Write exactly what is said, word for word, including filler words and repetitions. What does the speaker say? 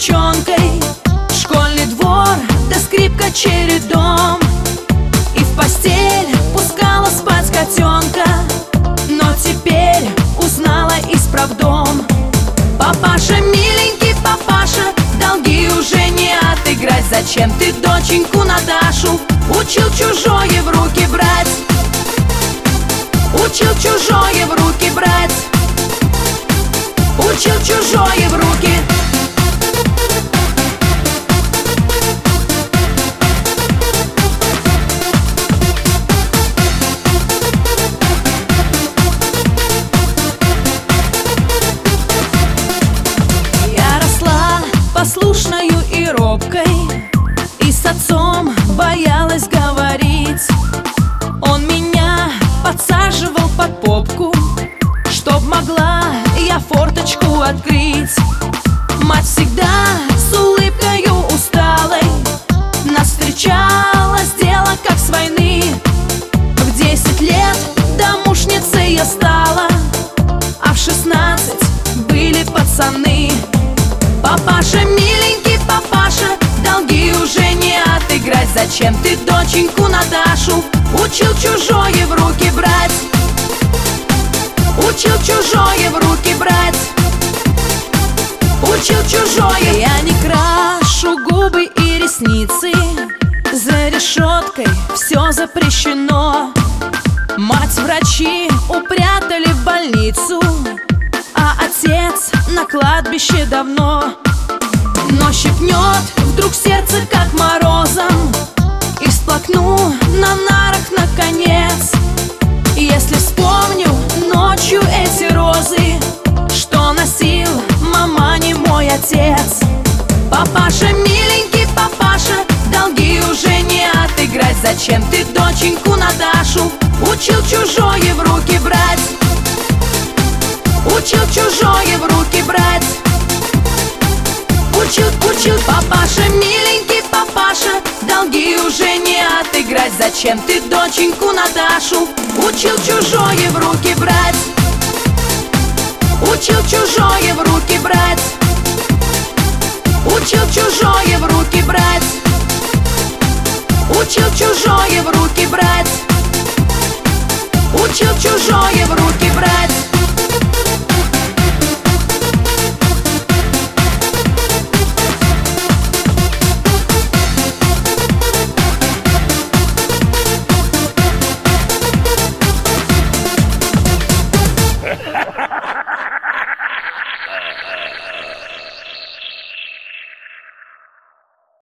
девчонкой, школьный двор, да скрипка чередом. И в постель пускала спать котенка, но теперь узнала исправдом. Папаша, миленький папаша, долги уже не отыграть. Зачем ты доченьку Наташу учил чужое в руки брать? Учил чужое в руки брать. Учил чужое в руки. Я росла послушною и робкой, и с отцом боялась говорить. Он меня подсаживал под попку, чтоб могла я форточку открыть. Мать всегда с улыбкою усталой нас встречала с дела, как с войны. В десять лет домушницей я стала, а в шестнадцать были пацаны. Папаша, миленький папаша, долги уже не отыграть. Зачем ты доченьку Наташу учил чужое в руки брать? Учил чужое в руки брать. Учил чужое. Я не крашу губы и ресницы, за решеткой все запрещено. Мать врачи упрятали в больницу, а отец на кладбище давно. Но щипнет вдруг сердце, как морозом, и всплакну на нарах наконец, если вспомню ночью эти розы, что носил мамане мой отец. Папаша, миленький папаша, долги уже не отыграть. Зачем ты доченьку Наташу учил чужое в руки брать? Учил чужое в руки брать. Учил, учил. Папаша, миленький папаша, долги уже не отыграть. Зачем ты доченьку Наташу учил чужое в руки брать? Учил чужое в руки брать. Учил чужое в руки брать. Учил чужое в руки брать. Учил чужое в